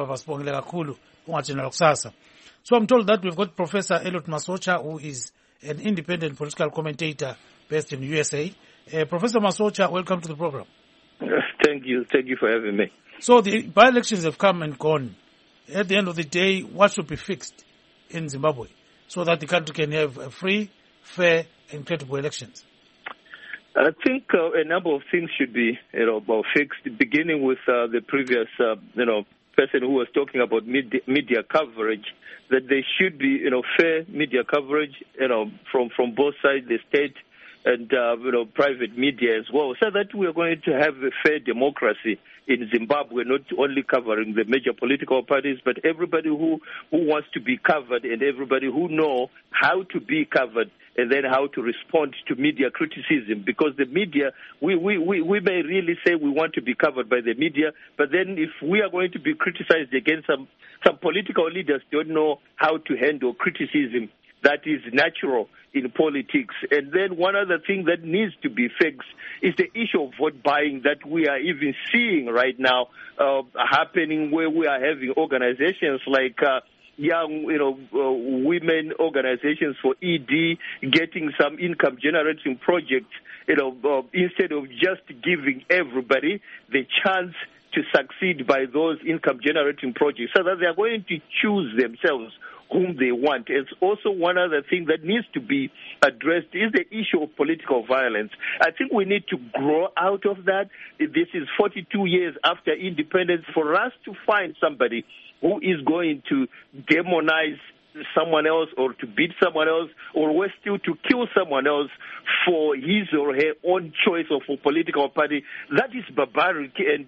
I'm told that we've got Professor Elliot Masocha, who is an independent political commentator based in USA. Professor Masocha, welcome to the program. Thank you. Thank you for having me. So the by-elections have come and gone. At the end of the day, what should be fixed in Zimbabwe so that the country can have free, fair, and credible elections? I think a number of things should be, fixed, beginning with the previous, person who was talking about media coverage, that there should be, fair media coverage, from both sides, the state and, private media as well, so that we are going to have a fair democracy in Zimbabwe, not only covering the major political parties, but everybody who wants to be covered and everybody who know how to be covered and then how to respond to media criticism. Because the media, we may really say we want to be covered by the media, but then if we are going to be criticized against some political leaders don't know how to handle criticism, that is natural in politics. And then one other thing that needs to be fixed is the issue of vote buying that we are even seeing right now happening, where we are having organizations like young, women organizations for ED getting some income generating projects, instead of just giving everybody the chance to succeed by those income generating projects, so that they are going to choose themselves whom they want. It's also one other thing that needs to be addressed is the issue of political violence. I think we need to grow out of that. This is 42 years after independence. For us to find somebody who is going to demonize someone else or to beat someone else or worse still to kill someone else for his or her own choice of a political party, that is barbaric. And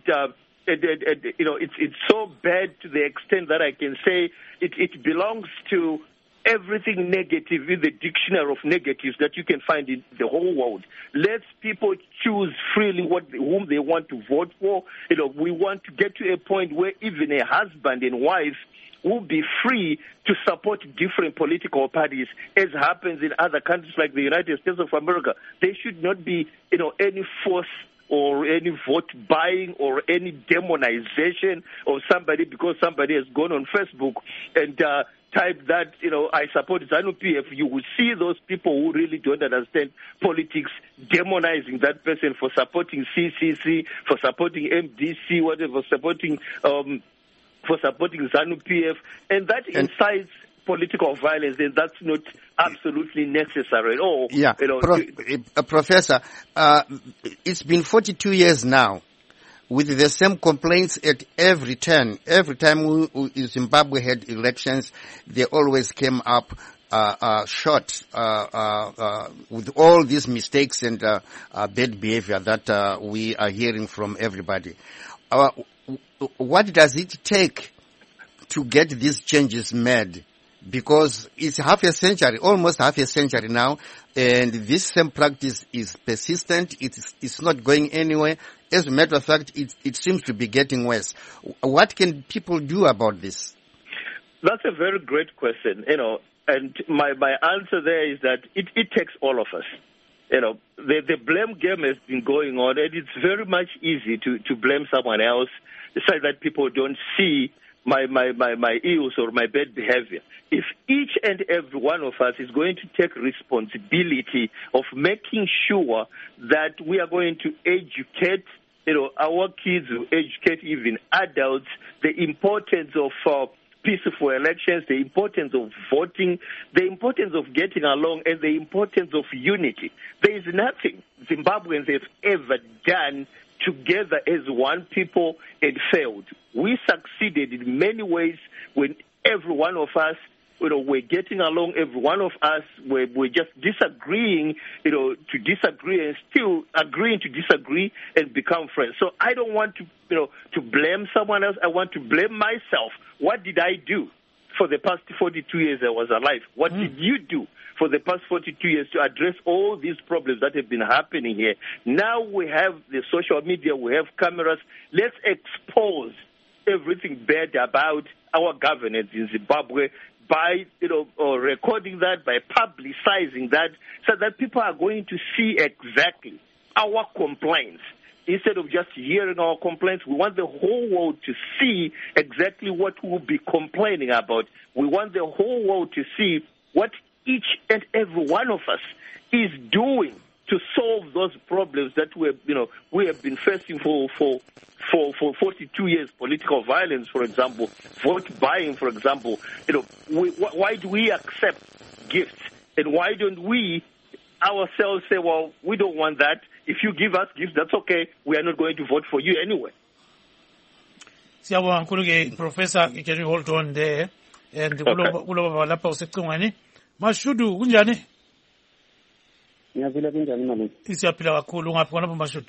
it's so bad to the extent that I can say it belongs to everything negative in the dictionary of negatives that you can find in the whole world. Let people choose freely whom they want to vote for. We want to get to a point where even a husband and wife will be free to support different political parties, as happens in other countries like the United States of America. There should not be, any force or any vote buying or any demonization of somebody because somebody has gone on Facebook and type that, I support ZANU-PF. You will see those people who really don't understand politics demonizing that person for supporting CCC, for supporting MDC, whatever, for supporting ZANU-PF, and that incites political violence, and that's not absolutely necessary at all. Yeah, Professor, it's been 42 years now with the same complaints at every turn. Every time Zimbabwe had elections, they always came up short with all these mistakes and bad behavior that we are hearing from everybody. What does it take to get these changes made? Because it's almost half a century now, and this same practice is persistent. It's not going anywhere. As a matter of fact, it seems to be getting worse. What can people do about this? That's a very great question, and my answer there is that it takes all of us. The blame game has been going on, and it's very much easy to blame someone else, so that people don't see my ills or my bad behavior. If each and every one of us is going to take responsibility of making sure that we are going to educate, our kids, educate even adults, the importance of peaceful elections, the importance of voting, the importance of getting along, and the importance of unity. There is nothing Zimbabweans have ever done together as one people and failed. We succeeded in many ways when every one of us, we're getting along. Every one of us, we're just disagreeing, to disagree and still agreeing to disagree and become friends. So I don't want to blame someone else. I want to blame myself. What did I do for the past 42 years I was alive? What did you do for the past 42 years to address all these problems that have been happening here? Now we have the social media, we have cameras. Let's expose everything bad about our governance in Zimbabwe by recording that, by publicizing that, so that people are going to see exactly our complaints. Instead of just hearing our complaints, we want the whole world to see exactly what we'll be complaining about. We want the whole world to see what each and every one of us is doing to solve those problems that we have been facing for 42 years. Political violence, for example, vote buying, for example. Why do we accept gifts, and why don't we ourselves say, well, we don't want that. If you give us gifts, that's okay. We are not going to vote for you anyway. Siyabonga kakhulu ke Professor, can you hold on there? And kuloba lapha usecingweni. Mashudu kunjani? Ngiyaphila kunjani mama? Siyaphila kakhulu. Ngaphi khona Mashudu?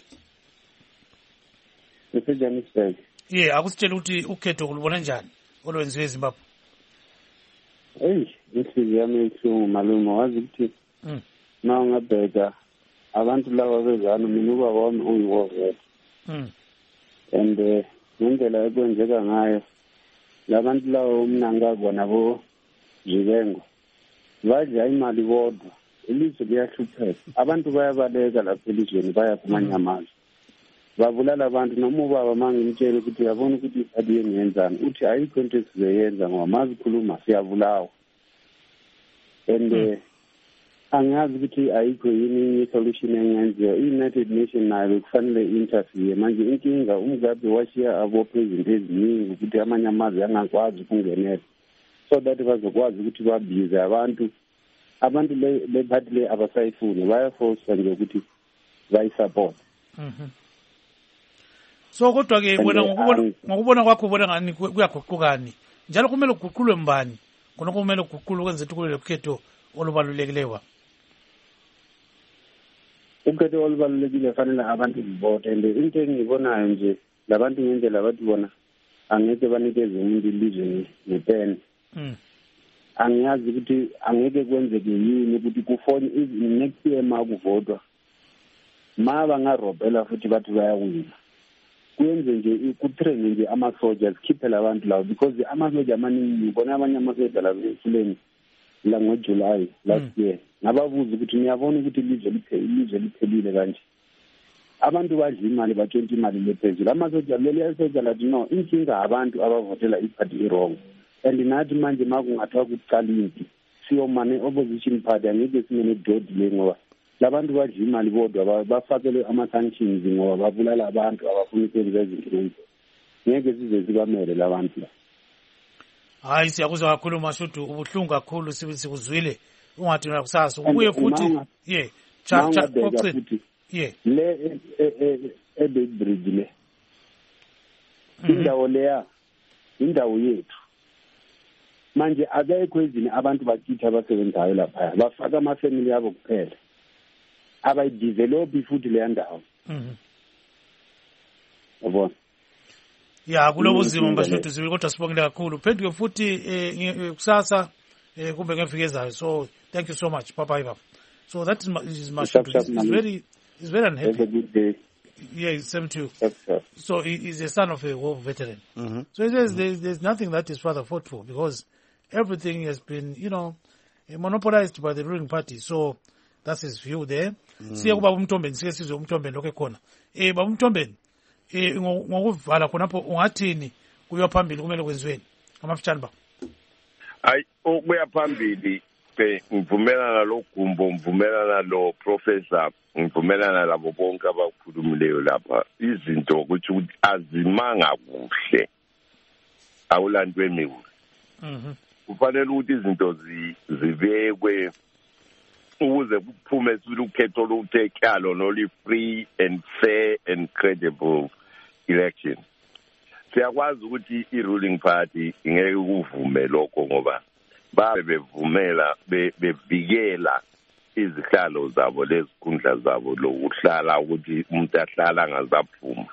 NgiseJohannesburg. Akusitshela ukuthi ukhetho kulubona njani olwenziwe eZimbabwe? Inhliziyo yami ibuhlungu malume, wazi ukuthi na ungabheka abantu laba bezanu mina ubaba wami ungiwo vele and ngendlela ekwenzeka ngayo labantu labo mina ngabona bo Jibengo badla imali bodwa ilizwe liyahlupheka abantu bayabaleka lapha elizweni baya kumanye amazwe babulala abantu noma ubaba mangimtshela ukuthi yabona ukuthi adiye ngiyenzani uthi ayikho into esizoyenza ngoba mazikhuluma siyabulawa and angazi ukuthi ayikho yini isolution engenziwa i-United Nations nayo kufanele interview manje inkinga uMgabe washiya abophe izinto eziningi ukuthi amanye amazwe angakwazi ukungenela so that bazokwazi ukuthi babize abantu le party le abasayifuni bayaforce nje ukuthi bayisupport. So kodwa ke wena ngokubona kwakho ubona ngani kuyaguqukani njalo kumele kuguqulwe mbani khona kumele kuguqulwe kwenze ukuthi kule khetho olubalulekileyo ukhetho olubalulekile fanele abantu vote and into engibonayo nje labantu ngendlela bathi bona angeke banikeze umuntu ilizwe nepen angiyazi ukuthi angeke kwenzeke yini ukuthi kufone next year makuvotwa ma bangarobela futhi bathi bayawina kuyenze nje kutrain nje ama-soldiers khiphela abantu labo because ama-soldier amaningi ngibona abanye ama-soldier labo emfuleni la ngoJuly last year nababuza ukuthi niyabona ukuthi ilizwe liphelile kanje abantu badla imali ba-20 imali lephezulu ama-soldier leli lathi no inkinga abantu abavotela iparty i-wrong and nathi manje makungathiwa kuqala impi siyomane opposition party angeke sinenedodi le ngoba labantu badla imali bodwa bafakele ama-sanctions ngoba babulala abantu abafuna ukwenza izinto ngeke size sibamele labantu la. Hayi siyakuzwa kakhulu Mashudu ubuhlungu kakhulu sikuzwile ungathi kusasa ubuye futhi cha le ebridge le indawo leya indawo yethu manje akekho ezini abantu bakitha abasebenzayo lapha bafaka amafamily yabo kuphela abayidevelop futhi le ndawo yabona kulobo zimo Mashudu sibili kodwa sibongile kakhulu phenduke futhi kusasa kumbe ngefikeza so thank you so much bye bye. So that is Mashudu is very unhappy. Have a good day. Yeah, same to you. So he is a son of a war veteran. So he says there's nothing that his father fought for because everything has been, monopolized by the ruling party. So that's his view there. Siya kuba uMthombeni sike sizwe uMthombeni lokho khona. Baba uMthombeni ngokuvala khonapho ungathini kuyo phambili kumele kwenziweni amafitshane ba. Hayi ukuya phambili ngivumelana loGumbo ngivumelana lo professor ngivumelana labo bonke abakhulumileyo lapha izinto ukuthi azimanga kuhle awulanto emiwe kufanele ukuthi izinto zibekwe ukuze kuphume ukhetho oluthekhalo noli free and fair and credible election. Siyakwazi ukuthi i-ruling party ingeke kuvume lokho ngoba babe bevumela bevikela izihlalo zabo lezikhundla zabo lokuhlala ukuthi umuntu ahlala angazaphuma.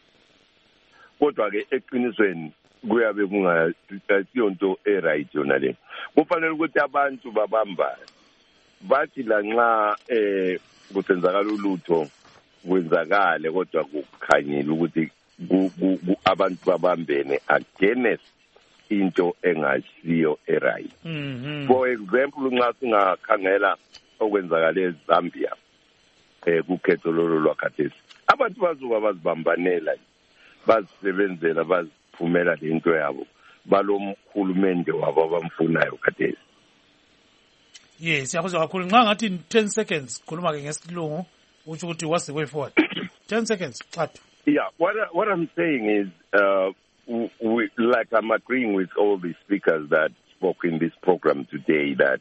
Kodwa ke eqinisweni kuyabe kungayonto eright yona le. Kufanele ukuthi abantu babambane. Bathi la nxa kuthenzakala ulutho kwenzakale kodwa kukhanyile ukuthi abantu babambene against into engasiyo eright. For example nxa singakhangela okwenzakala eZambia kukhetho lolo lwakhathesi abantu bazoba bazibambanela bazisebenzela baziphumela lento yabo balomkhulumende wabo abamfunayo khathesi. Yes, siyakuzwa kakhulu nxa ngathi 10 seconds khuluma ke ngesilungu uthi ukuthi what's the way forward. 10 seconds xathu. Yeah, what I'm saying is like I'm agreeing with all the speakers that spoke in this program today that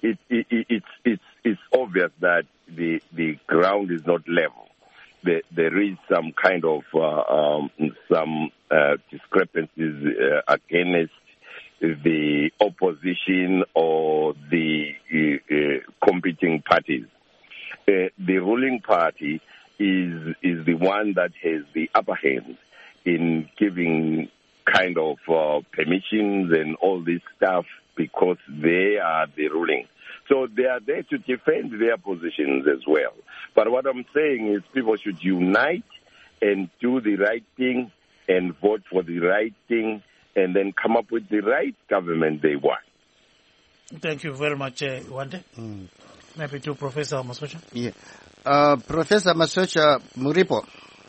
it's obvious that the ground is not level. There is some kind of some discrepancies against the opposition or the competing parties. The ruling party is the one that has the upper hand in giving kind of permissions and all this stuff because they are the ruling. So they are there to defend their positions as well. But what I'm saying is people should unite and do the right thing and vote for the right thing and then come up with the right government they want. Thank you very much, Wande. Maybe to Professor Masocha. Yeah. Professor Masocha, Muripo.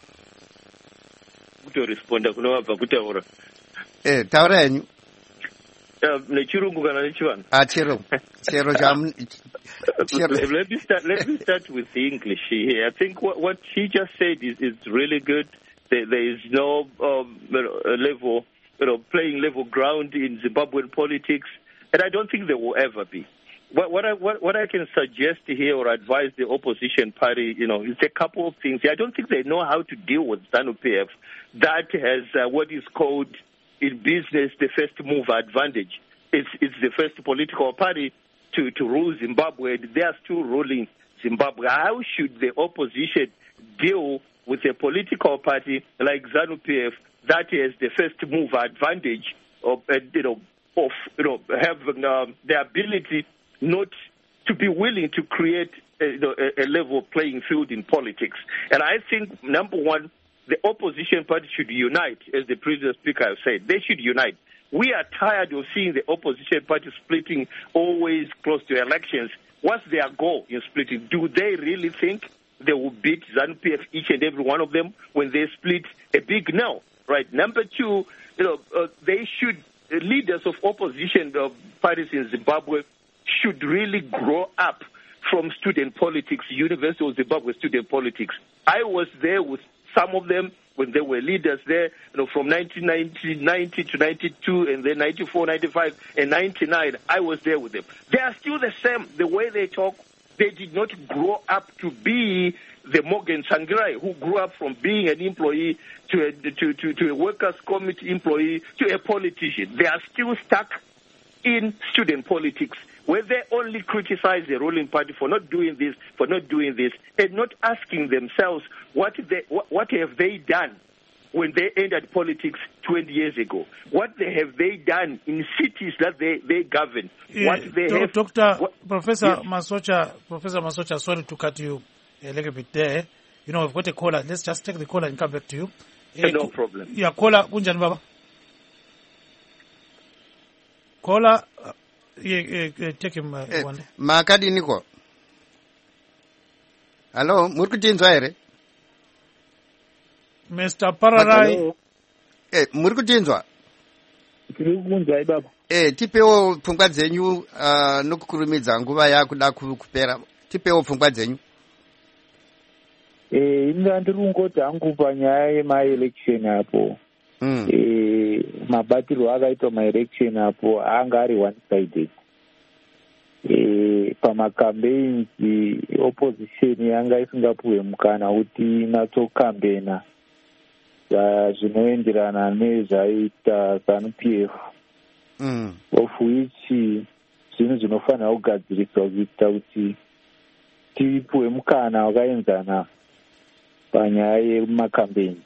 Responda kunova kutaura. Taura yenyu. Nechirungu kana nechivana. Chero Let me start with the English here. I think what he just said is really good. There is no level, playing level ground in Zimbabwean politics, and I don't think there will ever be. What I can suggest here or advise the opposition party, is a couple of things. I don't think they know how to deal with ZANU-PF. That has what is called in business the first mover advantage. It's the first political party to rule Zimbabwe. They are still ruling Zimbabwe. How should the opposition deal with a political party like ZANU-PF that has the first mover advantage of having the ability not to be willing to create a level playing field in politics? And I think, number one, the opposition party should unite, as the previous speaker has said. They should unite. We are tired of seeing the opposition party splitting always close to elections. What's their goal in splitting? Do they really think they will beat ZANU-PF, each and every one of them, when they split? A big no, right? Number two, they should, leaders of opposition parties in Zimbabwe should really grow up from student politics, University of Zimbabwe student politics. I was there with some of them when they were leaders there, from 1990 to 92, and then 94, 95, and 99. I was there with them. They are still the same. The way they talk, they did not grow up to be the Morgan Tsvangirai, who grew up from being an employee to a workers' committee employee to a politician. They are still stuck in student politics, where they only criticize the ruling party for not doing this, and not asking themselves what have they done when they entered politics 20 years ago. What have they done in cities that they govern? Professor Masocha, sorry to cut you a little bit there. We've got a caller. Let's just take the caller and come back to you. No problem. Yeah, caller, Kunjan Baba. Caller, take him one. Makadi niko. Hello, murikutinzwa here? Mr. Pararai. Murikutinzwa? Tirikunzwa ibaba. Tipewo pfungwa dzenyu nokukurumidza nguva yakuda kupera. Tipewo pfungwa dzenyu. Inga ndirungoti hangu panyaya yema-election apo. Mabatirwo akaitwa ma-election apo anga ari one-sided. Pama-campaigns, opposition yanga isingapuwe mukana kuti inatokambena zvinoenderana nezvaita ZANU-PF. Of which zvinhu zvinofanira kugadziriswa kuita kuti tipuwe mukana wakaenzana panyaya yemacampaign.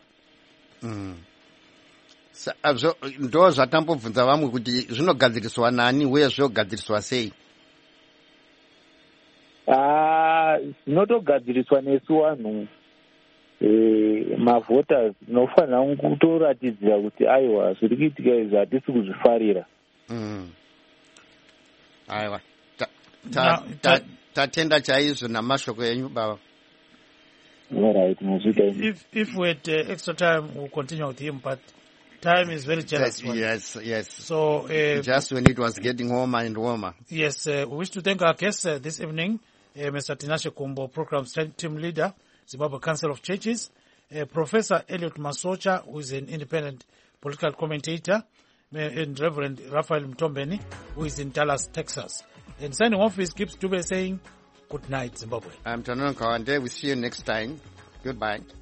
Ndo zvatambobvunza vamwe kuti zvinogadziriswa nani uye zvinogadziriswa sei? Zvinotogadziriswa nesu vanhu mavhoters tinofanira kutoratidzira kuti aiwa zviri kuitika izvi hatisi kuzvifarira. Aiwa, tatenda chaizvo namashoko enyu baba. If we had extra time, we'll continue with him, but time is very jealous. Yes. So just when it was getting warmer and warmer. Yes, we wish to thank our guests this evening, Mr. Tinashe Kumbo, Program Team Leader, Zimbabwe Council of Churches, Professor Elliot Masocha, who is an independent political commentator, and Reverend Raphael Mtombeni, who is in Dallas, Texas. And signing off is Gibbs Dube saying, good night, Zimbabwe. I'm Tanon Kawande. We'll see you next time. Goodbye.